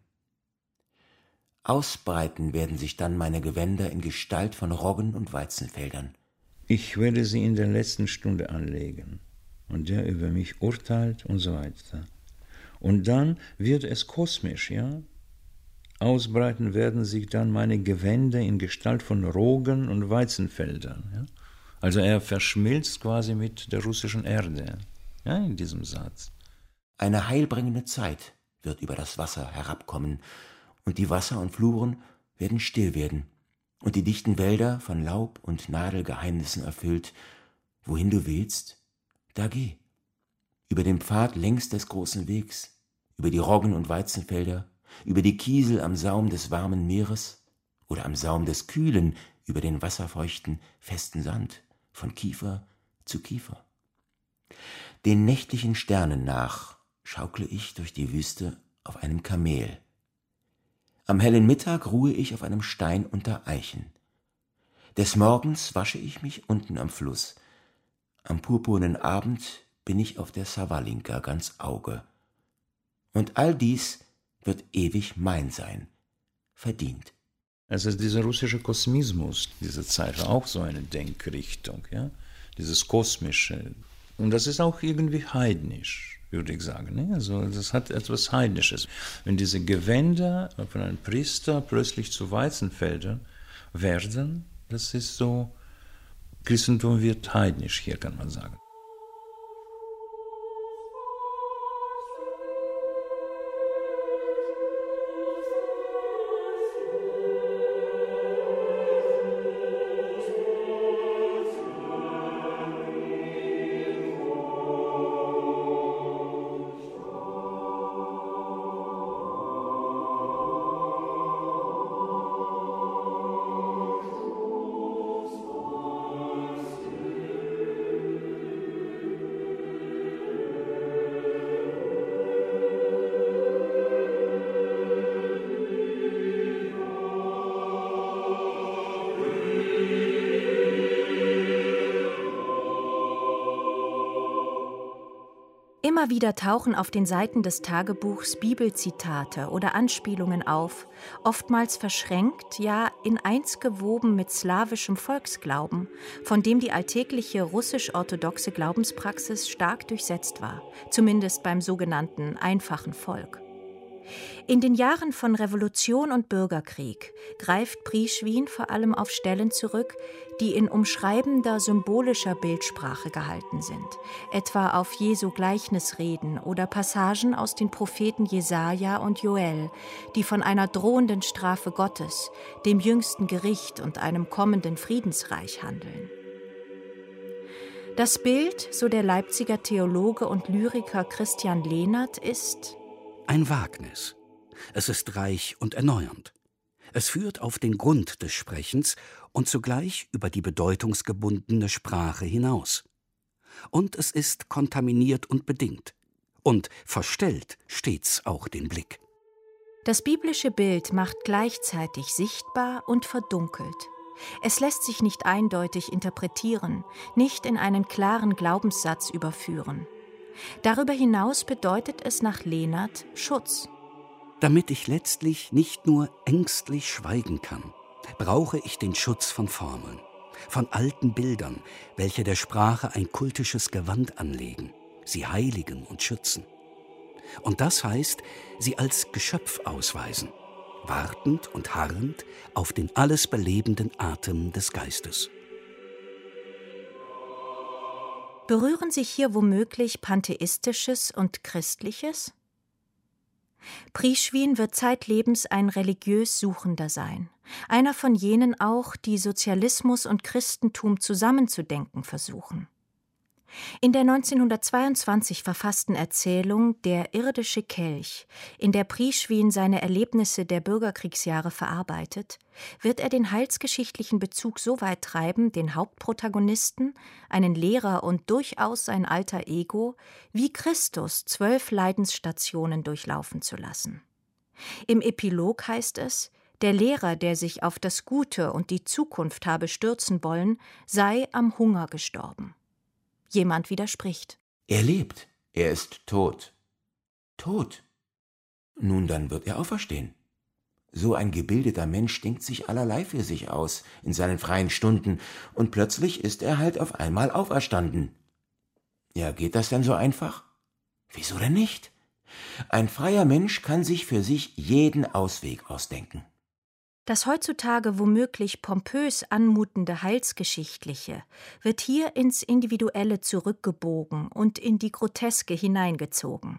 Ausbreiten werden sich dann meine Gewänder in Gestalt von Roggen und Weizenfeldern. Ich werde sie in der letzten Stunde anlegen, und der über mich urteilt und so weiter. Und dann wird es kosmisch, ja? Ausbreiten werden sich dann meine Gewänder in Gestalt von Roggen und Weizenfeldern. Ja? Also er verschmilzt quasi mit der russischen Erde, ja, in diesem Satz. Eine heilbringende Zeit wird über das Wasser herabkommen, und die Wasser und Fluren werden still werden, und die dichten Wälder von Laub und Nadelgeheimnissen erfüllt. Wohin du willst, da geh. Über den Pfad längs des großen Wegs, über die Roggen- und Weizenfelder, über die Kiesel am Saum des warmen Meeres oder am Saum des kühlen, über den wasserfeuchten, festen Sand, von Kiefer zu Kiefer. Den nächtlichen Sternen nach schaukle ich durch die Wüste auf einem Kamel. Am hellen Mittag ruhe ich auf einem Stein unter Eichen. Des Morgens wasche ich mich unten am Fluss. Am purpurnen Abend bin ich auf der Savalinka ganz Auge. Und all dies wird ewig mein sein, verdient. Also dieser russische Kosmismus, diese Zeit war auch so eine Denkrichtung, ja, dieses Kosmische. Und das ist auch irgendwie heidnisch, würde ich sagen. Ne? Also das hat etwas Heidnisches. Wenn diese Gewänder von einem Priester plötzlich zu Weizenfeldern werden, das ist so, Christentum wird heidnisch hier, kann man sagen. Immer wieder tauchen auf den Seiten des Tagebuchs Bibelzitate oder Anspielungen auf, oftmals verschränkt, ja in eins gewoben mit slawischem Volksglauben, von dem die alltägliche russisch-orthodoxe Glaubenspraxis stark durchsetzt war, zumindest beim sogenannten einfachen Volk. In den Jahren von Revolution und Bürgerkrieg greift Prieschwin vor allem auf Stellen zurück, die in umschreibender symbolischer Bildsprache gehalten sind, etwa auf Jesu Gleichnisreden oder Passagen aus den Propheten Jesaja und Joel, die von einer drohenden Strafe Gottes, dem jüngsten Gericht und einem kommenden Friedensreich handeln. Das Bild, so der Leipziger Theologe und Lyriker Christian Lehnert, ist ein Wagnis. Es ist reich und erneuernd. Es führt auf den Grund des Sprechens und zugleich über die bedeutungsgebundene Sprache hinaus. Und es ist kontaminiert und bedingt und verstellt stets auch den Blick. Das biblische Bild macht gleichzeitig sichtbar und verdunkelt. Es lässt sich nicht eindeutig interpretieren, nicht in einen klaren Glaubenssatz überführen. Darüber hinaus bedeutet es nach Lehnert Schutz. Damit ich letztlich nicht nur ängstlich schweigen kann, brauche ich den Schutz von Formeln, von alten Bildern, welche der Sprache ein kultisches Gewand anlegen, sie heiligen und schützen. Und das heißt, sie als Geschöpf ausweisen, wartend und harrend auf den alles belebenden Atem des Geistes. Berühren sich hier womöglich Pantheistisches und Christliches? Prieschwin wird zeitlebens ein religiös Suchender sein, einer von jenen auch, die Sozialismus und Christentum zusammenzudenken versuchen. In der 1922 verfassten Erzählung »Der irdische Kelch«, in der Prieschwin seine Erlebnisse der Bürgerkriegsjahre verarbeitet, wird er den heilsgeschichtlichen Bezug so weit treiben, den Hauptprotagonisten, einen Lehrer und durchaus sein alter Ego, wie Christus 12 Leidensstationen durchlaufen zu lassen. Im Epilog heißt es, der Lehrer, der sich auf das Gute und die Zukunft habe stürzen wollen, sei am Hunger gestorben. Jemand widerspricht. Er lebt, er ist tot. Tot? Nun, dann wird er auferstehen. So ein gebildeter Mensch denkt sich allerlei für sich aus in seinen freien Stunden, und plötzlich ist er halt auf einmal auferstanden. Ja, geht das denn so einfach? Wieso denn nicht? Ein freier Mensch kann sich für sich jeden Ausweg ausdenken. Das heutzutage womöglich pompös anmutende Heilsgeschichtliche wird hier ins Individuelle zurückgebogen und in die Groteske hineingezogen.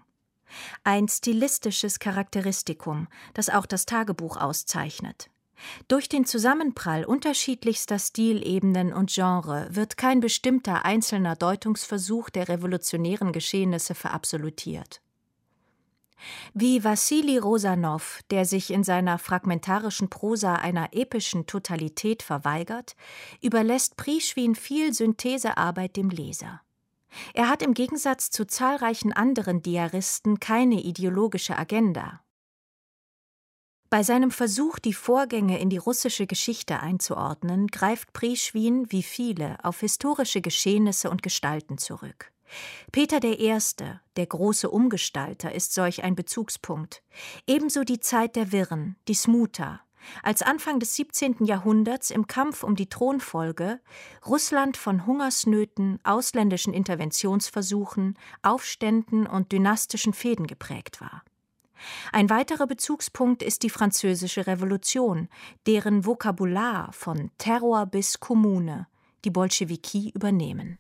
Ein stilistisches Charakteristikum, das auch das Tagebuch auszeichnet. Durch den Zusammenprall unterschiedlichster Stilebenen und Genre wird kein bestimmter einzelner Deutungsversuch der revolutionären Geschehnisse verabsolutiert. Wie Wassili Rosanow, der sich in seiner fragmentarischen Prosa einer epischen Totalität verweigert, überlässt Prieschwin viel Synthesearbeit dem Leser. Er hat im Gegensatz zu zahlreichen anderen Diaristen keine ideologische Agenda. Bei seinem Versuch, die Vorgänge in die russische Geschichte einzuordnen, greift Prieschwin, wie viele, auf historische Geschehnisse und Gestalten zurück. Peter I., der große Umgestalter, ist solch ein Bezugspunkt. Ebenso die Zeit der Wirren, die Smuta, als Anfang des 17. Jahrhunderts im Kampf um die Thronfolge Russland von Hungersnöten, ausländischen Interventionsversuchen, Aufständen und dynastischen Fehden geprägt war. Ein weiterer Bezugspunkt ist die Französische Revolution, deren Vokabular von Terror bis Kommune die Bolschewiki übernehmen.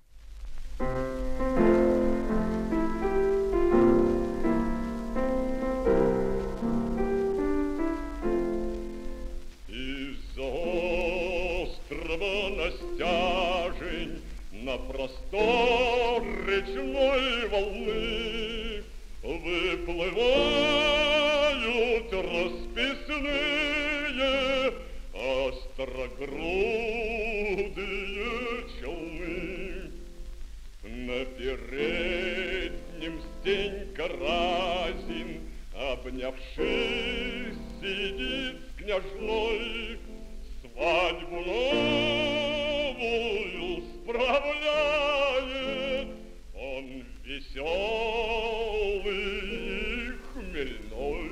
На простор речной волны выплывают расписные острогрудые челны. На переднем Стенька Разин, обнявшись, сидит с княжной, свадьбу новую справляет, он веселый и хмельной.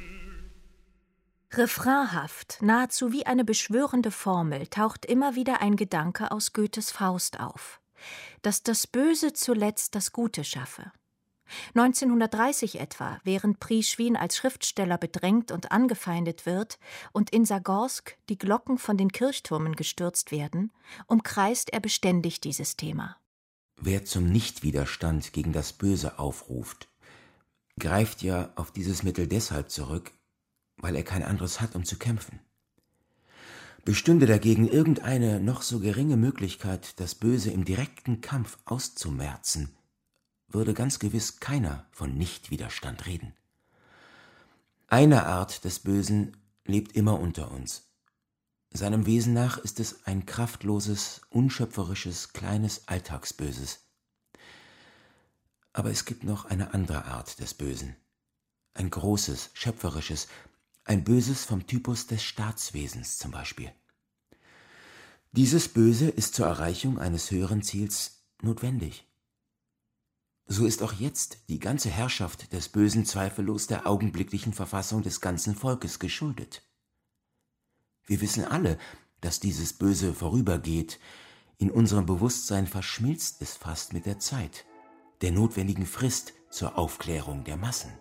Refrainhaft, nahezu wie eine beschwörende Formel, taucht immer wieder ein Gedanke aus Goethes Faust auf, dass das Böse zuletzt das Gute schaffe. 1930 etwa, während Prieschwin als Schriftsteller bedrängt und angefeindet wird und in Sagorsk die Glocken von den Kirchtürmen gestürzt werden, umkreist er beständig dieses Thema. Wer zum Nichtwiderstand gegen das Böse aufruft, greift ja auf dieses Mittel deshalb zurück, weil er kein anderes hat, um zu kämpfen. Bestünde dagegen irgendeine noch so geringe Möglichkeit, das Böse im direkten Kampf auszumerzen, würde ganz gewiss keiner von Nichtwiderstand reden. Eine Art des Bösen lebt immer unter uns. Seinem Wesen nach ist es ein kraftloses, unschöpferisches, kleines Alltagsböses. Aber es gibt noch eine andere Art des Bösen. Ein großes, schöpferisches, ein Böses vom Typus des Staatswesens zum Beispiel. Dieses Böse ist zur Erreichung eines höheren Ziels notwendig. So ist auch jetzt die ganze Herrschaft des Bösen zweifellos der augenblicklichen Verfassung des ganzen Volkes geschuldet. Wir wissen alle, dass dieses Böse vorübergeht, in unserem Bewusstsein verschmilzt es fast mit der Zeit, der notwendigen Frist zur Aufklärung der Massen.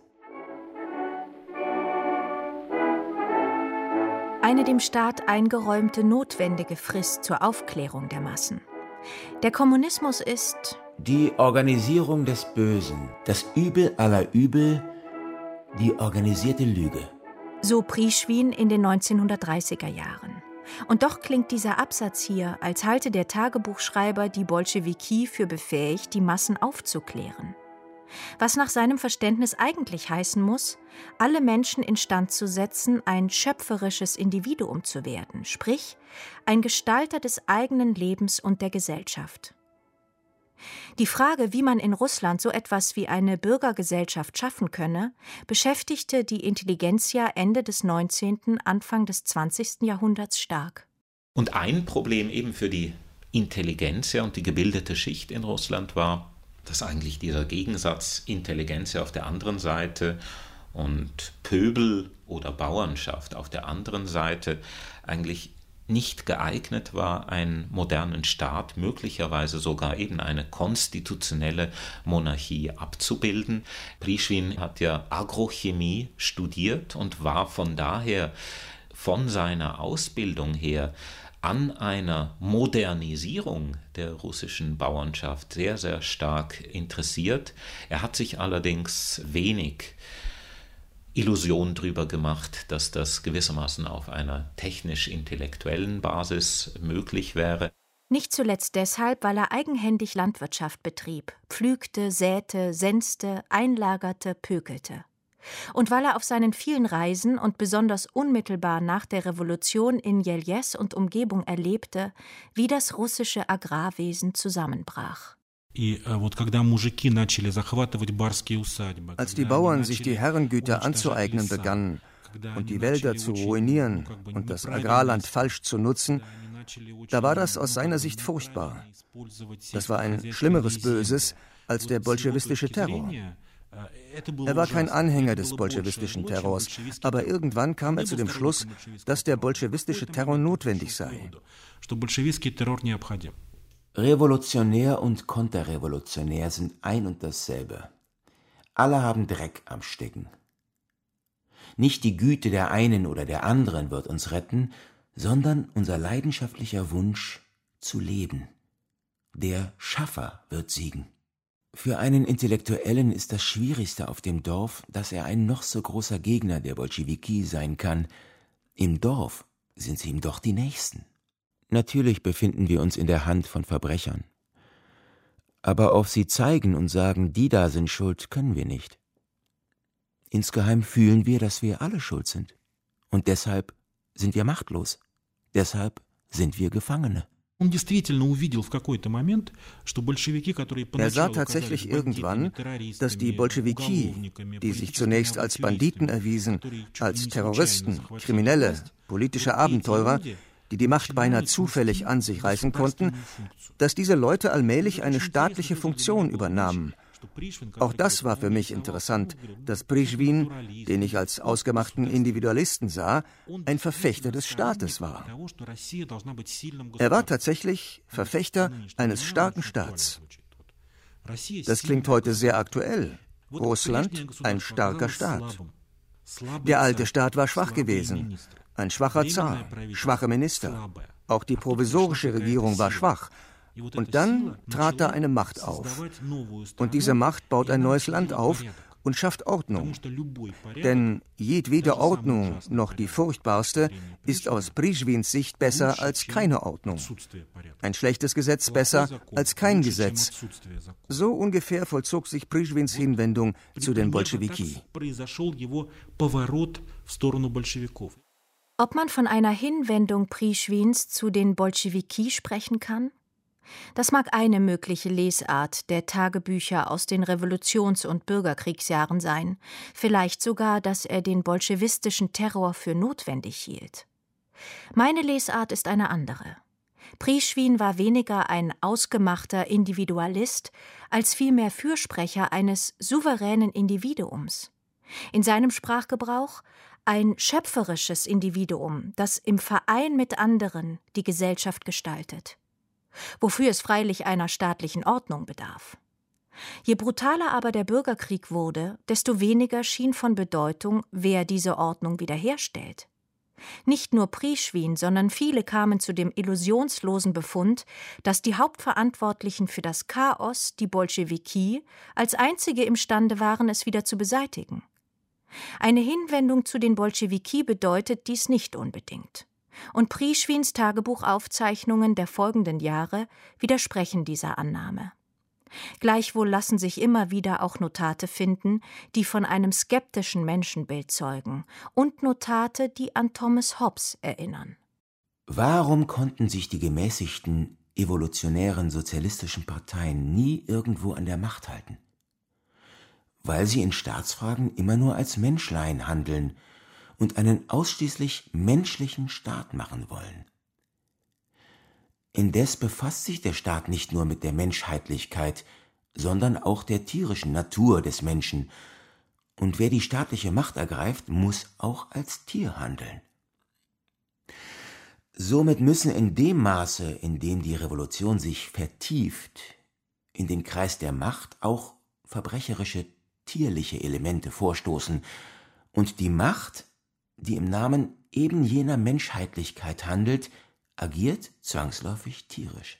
Eine dem Staat eingeräumte notwendige Frist zur Aufklärung der Massen. Der Kommunismus ist die Organisierung des Bösen, das Übel aller Übel, die organisierte Lüge. So Prieschwin in den 1930er Jahren. Und doch klingt dieser Absatz hier, als halte der Tagebuchschreiber die Bolschewiki für befähigt, die Massen aufzuklären. Was nach seinem Verständnis eigentlich heißen muss, alle Menschen instand zu setzen, ein schöpferisches Individuum zu werden, sprich ein Gestalter des eigenen Lebens und der Gesellschaft. Die Frage, wie man in Russland so etwas wie eine Bürgergesellschaft schaffen könne, beschäftigte die Intelligenzia Ende des 19., Anfang des 20. Jahrhunderts stark. Und ein Problem eben für die Intelligenzia und die gebildete Schicht in Russland war, dass eigentlich dieser Gegensatz Intelligenzia auf der anderen Seite und Pöbel oder Bauernschaft auf der anderen Seite eigentlich nicht geeignet war, einen modernen Staat, möglicherweise sogar eben eine konstitutionelle Monarchie abzubilden. Prieschwin hat ja Agrochemie studiert und war von daher von seiner Ausbildung her an einer Modernisierung der russischen Bauernschaft sehr, sehr stark interessiert. Er hat sich allerdings wenig Illusion darüber gemacht, dass das gewissermaßen auf einer technisch-intellektuellen Basis möglich wäre. Nicht zuletzt deshalb, weil er eigenhändig Landwirtschaft betrieb, pflügte, säte, senste, einlagerte, pökelte. Und weil er auf seinen vielen Reisen und besonders unmittelbar nach der Revolution in Jeljes und Umgebung erlebte, wie das russische Agrarwesen zusammenbrach. Als die Bauern sich die Herrengüter anzueignen begannen und die Wälder zu ruinieren und das Agrarland falsch zu nutzen, da war das aus seiner Sicht furchtbar. Das war ein schlimmeres Böses als der bolschewistische Terror. Er war kein Anhänger des bolschewistischen Terrors, aber irgendwann kam er zu dem Schluss, dass der bolschewistische Terror notwendig sei. Revolutionär und konterrevolutionär sind ein und dasselbe. Alle haben Dreck am Stecken. Nicht die Güte der einen oder der anderen wird uns retten, sondern unser leidenschaftlicher Wunsch zu leben. Der Schaffer wird siegen. Für einen Intellektuellen ist das Schwierigste auf dem Dorf, dass er ein noch so großer Gegner der Bolschewiki sein kann. Im Dorf sind sie ihm doch die Nächsten. Natürlich befinden wir uns in der Hand von Verbrechern. Aber auf sie zeigen und sagen, die da sind schuld, können wir nicht. Insgeheim fühlen wir, dass wir alle schuld sind. Und deshalb sind wir machtlos. Deshalb sind wir Gefangene. Er sah tatsächlich irgendwann, dass die Bolschewiki, die sich zunächst als Banditen erwiesen, als Terroristen, Kriminelle, politische Abenteurer, die die Macht beinahe zufällig an sich reißen konnten, dass diese Leute allmählich eine staatliche Funktion übernahmen. Auch das war für mich interessant, dass Prischwin, den ich als ausgemachten Individualisten sah, ein Verfechter des Staates war. Er war tatsächlich Verfechter eines starken Staats. Das klingt heute sehr aktuell. Russland, ein starker Staat. Der alte Staat war schwach gewesen. Ein schwacher Zar, schwache Minister. Auch die provisorische Regierung war schwach. Und dann trat da eine Macht auf. Und diese Macht baut ein neues Land auf und schafft Ordnung. Denn jedwede Ordnung, noch die furchtbarste, ist aus Prischwins Sicht besser als keine Ordnung. Ein schlechtes Gesetz besser als kein Gesetz. So ungefähr vollzog sich Prischwins Hinwendung zu den Bolschewiki. Ob man von einer Hinwendung Prischwins zu den Bolschewiki sprechen kann? Das mag eine mögliche Lesart der Tagebücher aus den Revolutions- und Bürgerkriegsjahren sein, vielleicht sogar, dass er den bolschewistischen Terror für notwendig hielt. Meine Lesart ist eine andere. Prischwin war weniger ein ausgemachter Individualist, als vielmehr Fürsprecher eines souveränen Individuums. In seinem Sprachgebrauch ein schöpferisches Individuum, das im Verein mit anderen die Gesellschaft gestaltet. Wofür es freilich einer staatlichen Ordnung bedarf. Je brutaler aber der Bürgerkrieg wurde, desto weniger schien von Bedeutung, wer diese Ordnung wiederherstellt. Nicht nur Prischwin, sondern viele kamen zu dem illusionslosen Befund, dass die Hauptverantwortlichen für das Chaos, die Bolschewiki, als einzige imstande waren, es wieder zu beseitigen. Eine Hinwendung zu den Bolschewiki bedeutet dies nicht unbedingt. Und Prischwins Tagebuchaufzeichnungen der folgenden Jahre widersprechen dieser Annahme. Gleichwohl lassen sich immer wieder auch Notate finden, die von einem skeptischen Menschenbild zeugen, und Notate, die an Thomas Hobbes erinnern. Warum konnten sich die gemäßigten, evolutionären sozialistischen Parteien nie irgendwo an der Macht halten? Weil sie in Staatsfragen immer nur als Menschlein handeln und einen ausschließlich menschlichen Staat machen wollen. Indes befasst sich der Staat nicht nur mit der Menschheitlichkeit, sondern auch der tierischen Natur des Menschen. Und wer die staatliche Macht ergreift, muss auch als Tier handeln. Somit müssen in dem Maße, in dem die Revolution sich vertieft, in den Kreis der Macht auch verbrecherische, tierliche Elemente vorstoßen und die Macht, die im Namen eben jener Menschheitlichkeit handelt, agiert zwangsläufig tierisch.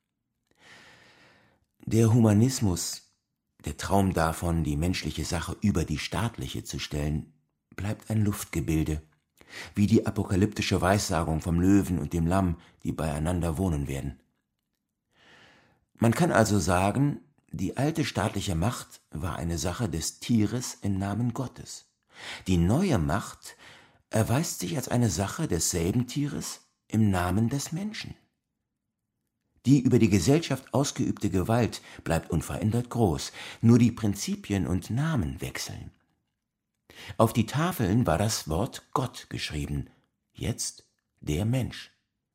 Der Humanismus, der Traum davon, die menschliche Sache über die staatliche zu stellen, bleibt ein Luftgebilde, wie die apokalyptische Weissagung vom Löwen und dem Lamm, die beieinander wohnen werden. Man kann also sagen, die alte staatliche Macht war eine Sache des Tieres im Namen Gottes. Die neue Macht erweist sich als eine Sache desselben Tieres im Namen des Menschen. Die über die Gesellschaft ausgeübte Gewalt bleibt unverändert groß, nur die Prinzipien und Namen wechseln. Auf die Tafeln war das Wort Gott geschrieben, jetzt der Mensch.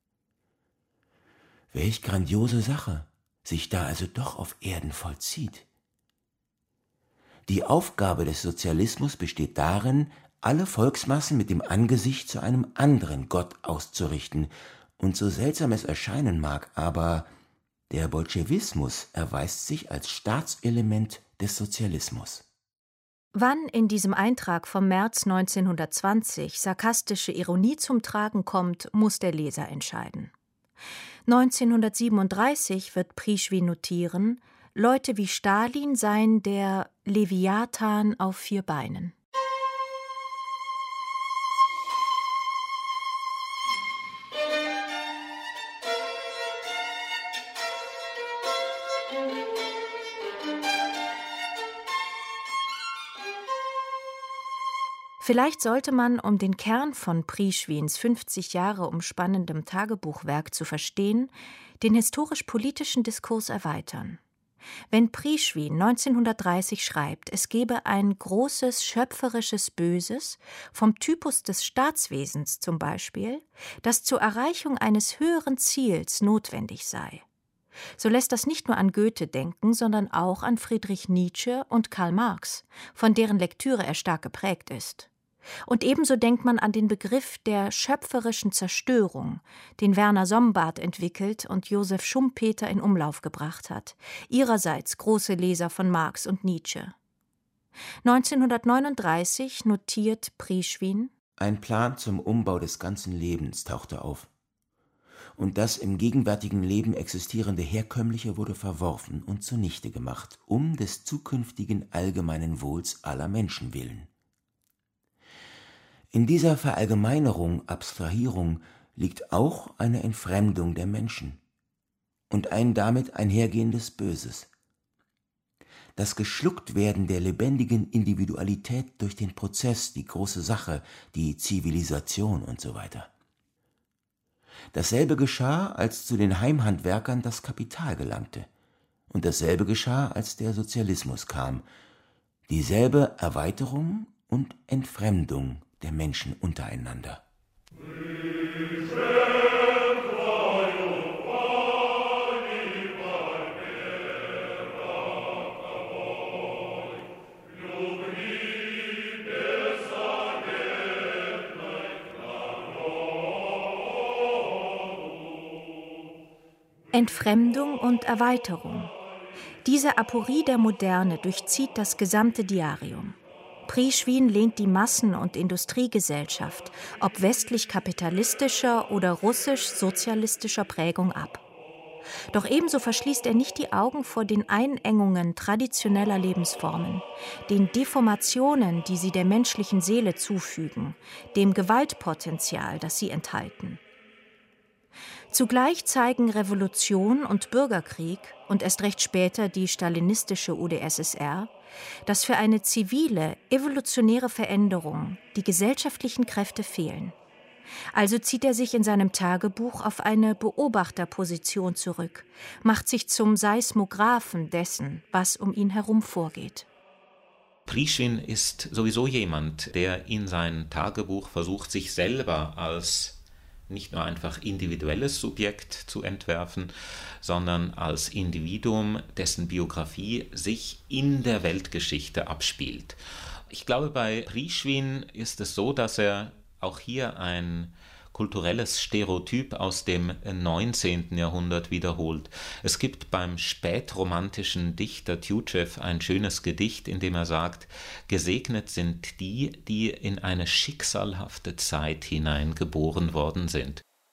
Welch grandiose Sache sich da also doch auf Erden vollzieht. Die Aufgabe des Sozialismus besteht darin, alle Volksmassen mit dem Angesicht zu einem anderen Gott auszurichten, und so seltsam es erscheinen mag, aber der Bolschewismus erweist sich als Staatselement des Sozialismus. Wann in diesem Eintrag vom März 1920 sarkastische Ironie zum Tragen kommt, muss der Leser entscheiden. 1937 wird Prieschwin notieren, Leute wie Stalin seien der Leviathan auf 4 Beinen. Vielleicht sollte man, um den Kern von Prieschwins 50 Jahre umspannendem Tagebuchwerk zu verstehen, den historisch-politischen Diskurs erweitern. Wenn Prieschwin 1930 schreibt, es gebe ein großes schöpferisches Böses, vom Typus des Staatswesens zum Beispiel, das zur Erreichung eines höheren Ziels notwendig sei, so lässt das nicht nur an Goethe denken, sondern auch an Friedrich Nietzsche und Karl Marx, von deren Lektüre er stark geprägt ist. Und ebenso denkt man an den Begriff der schöpferischen Zerstörung, den Werner Sombart entwickelt und Josef Schumpeter in Umlauf gebracht hat, ihrerseits große Leser von Marx und Nietzsche. 1939 notiert Prieschwin: Ein Plan zum Umbau des ganzen Lebens tauchte auf. Und das im gegenwärtigen Leben existierende Herkömmliche wurde verworfen und zunichte gemacht, um des zukünftigen allgemeinen Wohls aller Menschen willen. In dieser Verallgemeinerung, Abstrahierung liegt auch eine Entfremdung der Menschen und ein damit einhergehendes Böses. Das Geschlucktwerden der lebendigen Individualität durch den Prozess, die große Sache, die Zivilisation und so weiter. Dasselbe geschah, als zu den Heimhandwerkern das Kapital gelangte. Und dasselbe geschah, als der Sozialismus kam. Dieselbe Erweiterung und Entfremdung der Menschen untereinander. Entfremdung und Erweiterung. Diese Aporie der Moderne durchzieht das gesamte Diarium. Prieschwin lehnt die Massen- und Industriegesellschaft, ob westlich-kapitalistischer oder russisch-sozialistischer Prägung ab. Doch ebenso verschließt er nicht die Augen vor den Einengungen traditioneller Lebensformen, den Deformationen, die sie der menschlichen Seele zufügen, dem Gewaltpotenzial, das sie enthalten. Zugleich zeigen Revolution und Bürgerkrieg und erst recht später die stalinistische UdSSR, dass für eine zivile, evolutionäre Veränderung die gesellschaftlichen Kräfte fehlen. Also zieht er sich in seinem Tagebuch auf eine Beobachterposition zurück, macht sich zum Seismographen dessen, was um ihn herum vorgeht. Prieschwin ist sowieso jemand, der in sein Tagebuch versucht, sich selber als nicht nur einfach individuelles Subjekt zu entwerfen, sondern als Individuum, dessen Biografie sich in der Weltgeschichte abspielt. Ich glaube, bei Prieschwin ist es so, dass er auch hier ein kulturelles Stereotyp aus dem 19. Jahrhundert wiederholt. Es gibt beim spätromantischen Dichter Tjuschew ein schönes Gedicht, in dem er sagt: Gesegnet sind die, die in eine schicksalhafte Zeit hinein geboren worden sind.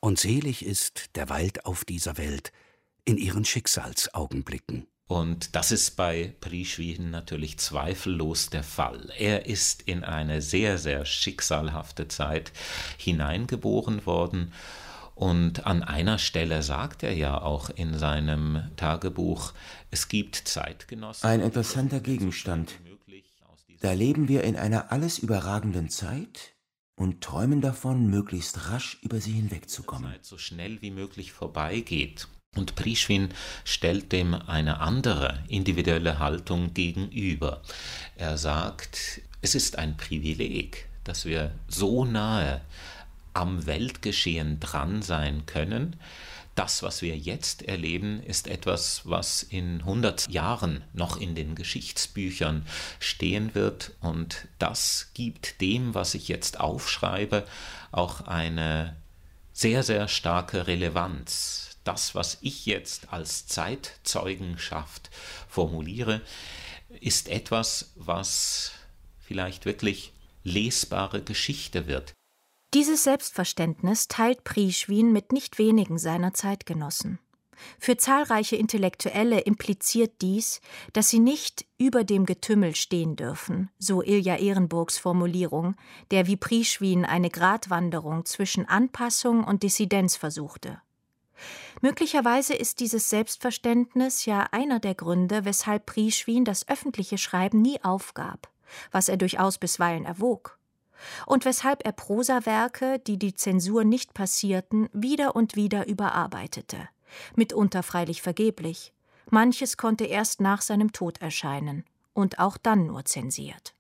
Und selig ist, der weilt auf dieser Welt, in ihren Schicksalsaugenblicken. Und das ist bei Prishvin natürlich zweifellos der Fall. Er ist in eine sehr, sehr schicksalhafte Zeit hineingeboren worden. Und an einer Stelle sagt er ja auch in seinem Tagebuch, es gibt Zeitgenossen. Ein interessanter Gegenstand. Da leben wir in einer alles überragenden Zeit und träumen davon, möglichst rasch über sie hinwegzukommen. Die Zeit so schnell wie möglich vorbeigeht. Und Prishvin stellt dem eine andere individuelle Haltung gegenüber. Er sagt, es ist ein Privileg, dass wir so nahe am Weltgeschehen dran sein können. Das, was wir jetzt erleben, ist etwas, was in 100 Jahren noch in den Geschichtsbüchern stehen wird. Und das gibt dem, was ich jetzt aufschreibe, auch eine sehr, sehr starke Relevanz. Das, was ich jetzt als Zeitzeugenschaft formuliere, ist etwas, was vielleicht wirklich lesbare Geschichte wird. Dieses Selbstverständnis teilt Prishvin mit nicht wenigen seiner Zeitgenossen. Für zahlreiche Intellektuelle impliziert dies, dass sie nicht über dem Getümmel stehen dürfen, so Ilja Ehrenburgs Formulierung, der wie Prishvin eine Gratwanderung zwischen Anpassung und Dissidenz versuchte. Möglicherweise ist dieses Selbstverständnis ja einer der Gründe, weshalb Prishvin das öffentliche Schreiben nie aufgab, was er durchaus bisweilen erwog, und weshalb er Prosawerke, die die Zensur nicht passierten, wieder und wieder überarbeitete, mitunter freilich vergeblich. Manches konnte erst nach seinem Tod erscheinen und auch dann nur zensiert.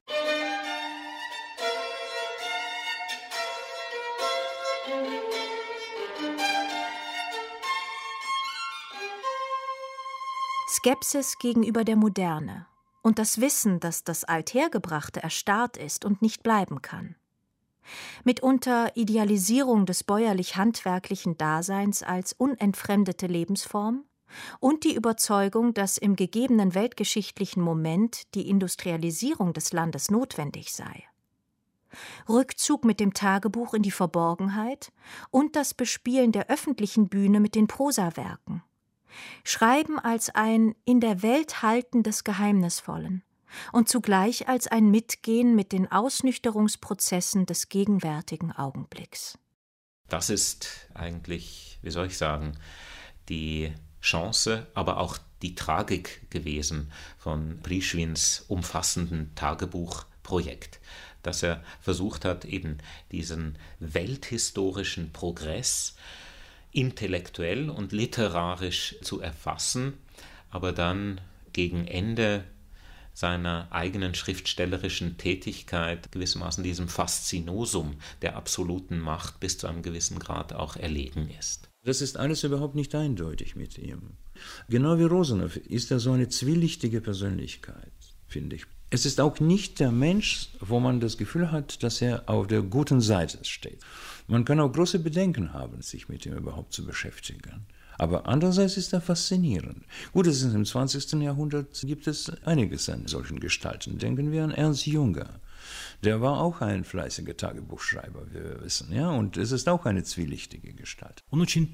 Skepsis gegenüber der Moderne und das Wissen, dass das Althergebrachte erstarrt ist und nicht bleiben kann. Mitunter Idealisierung des bäuerlich-handwerklichen Daseins als unentfremdete Lebensform und die Überzeugung, dass im gegebenen weltgeschichtlichen Moment die Industrialisierung des Landes notwendig sei. Rückzug mit dem Tagebuch in die Verborgenheit und das Bespielen der öffentlichen Bühne mit den Prosawerken. Schreiben als ein in der Welt halten des Geheimnisvollen und zugleich als ein Mitgehen mit den Ausnüchterungsprozessen des gegenwärtigen Augenblicks. Das ist eigentlich, wie soll ich sagen, die Chance, aber auch die Tragik gewesen von Prishvins umfassenden Tagebuchprojekt, dass er versucht hat, eben diesen welthistorischen Progress intellektuell und literarisch zu erfassen, aber dann gegen Ende seiner eigenen schriftstellerischen Tätigkeit gewissermaßen diesem Faszinosum der absoluten Macht bis zu einem gewissen Grad auch erlegen ist. Das ist alles überhaupt nicht eindeutig mit ihm. Genau wie Rosanow ist er so eine zwielichtige Persönlichkeit, finde ich. Es ist auch nicht der Mensch, wo man das Gefühl hat, dass er auf der guten Seite steht. Man kann auch große Bedenken haben, sich mit ihm überhaupt zu beschäftigen. Aber andererseits ist er faszinierend. Gut, es ist im 20. Jahrhundert gibt es einiges an solchen Gestalten. Denken wir an Ernst Junger. Der war auch ein fleißiger Tagebuchschreiber, wie wir wissen. Ja? Und es ist auch eine zwielichtige Gestalt.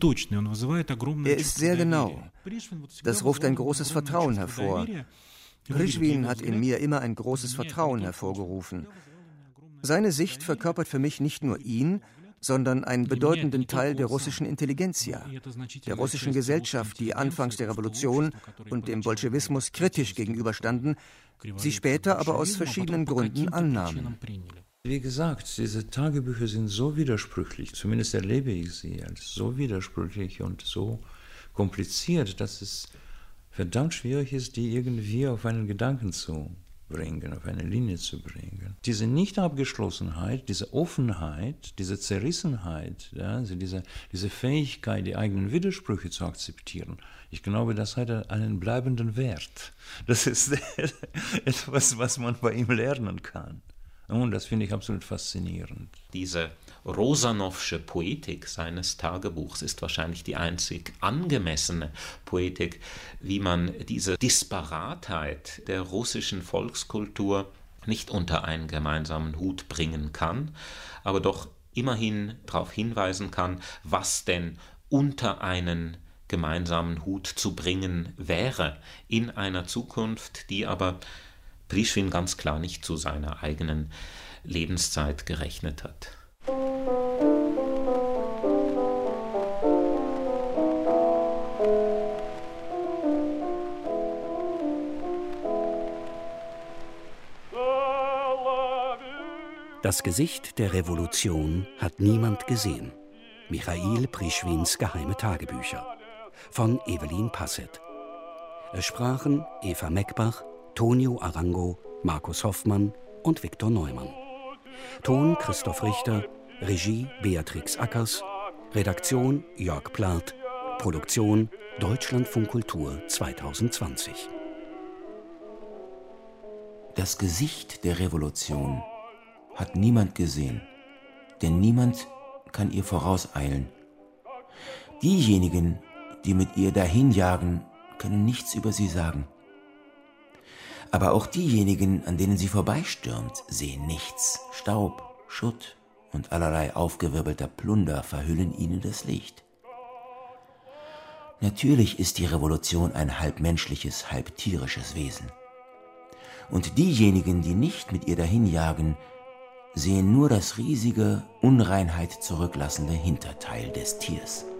Er ist sehr genau. Das ruft ein großes Vertrauen hervor. Prishvin hat in mir immer ein großes Vertrauen hervorgerufen. Seine Sicht verkörpert für mich nicht nur ihn, sondern einen bedeutenden Teil der russischen Intelligenzia, der russischen Gesellschaft, die anfangs der Revolution und dem Bolschewismus kritisch gegenüberstanden, sie später aber aus verschiedenen Gründen annahmen. Wie gesagt, diese Tagebücher sind so widersprüchlich, zumindest erlebe ich sie als so widersprüchlich und so kompliziert, dass es verdammt schwierig ist, die irgendwie auf einen Gedanken zu bringen, auf eine Linie zu bringen. Diese Nichtabgeschlossenheit, diese Offenheit, diese Zerrissenheit, ja, also diese Fähigkeit, die eigenen Widersprüche zu akzeptieren, ich glaube, das hat einen bleibenden Wert. Das ist etwas, was man bei ihm lernen kann. Und das finde ich absolut faszinierend. Diese Rosanowsche Poetik seines Tagebuchs ist wahrscheinlich die einzig angemessene Poetik, wie man diese Disparatheit der russischen Volkskultur nicht unter einen gemeinsamen Hut bringen kann, aber doch immerhin darauf hinweisen kann, was denn unter einen gemeinsamen Hut zu bringen wäre in einer Zukunft, die aber Prishvin ganz klar nicht zu seiner eigenen Lebenszeit gerechnet hat. Das Gesicht der Revolution hat niemand gesehen. Michail Prishvins geheime Tagebücher von Evelyn Passet. Es sprachen Eva Meckbach, Tonio Arango, Markus Hoffmann und Viktor Neumann. Ton Christoph Richter, Regie Beatrix Ackers, Redaktion Jörg Plath, Produktion Deutschlandfunk Kultur 2020. Das Gesicht der Revolution hat niemand gesehen, denn niemand kann ihr vorauseilen. Diejenigen, die mit ihr dahinjagen, können nichts über sie sagen. Aber auch diejenigen, an denen sie vorbeistürmt, sehen nichts. Staub, Schutt und allerlei aufgewirbelter Plunder verhüllen ihnen das Licht. Natürlich ist die Revolution ein halb menschliches, halb tierisches Wesen. Und diejenigen, die nicht mit ihr dahinjagen, sehen nur das riesige, Unreinheit zurücklassende Hinterteil des Tiers.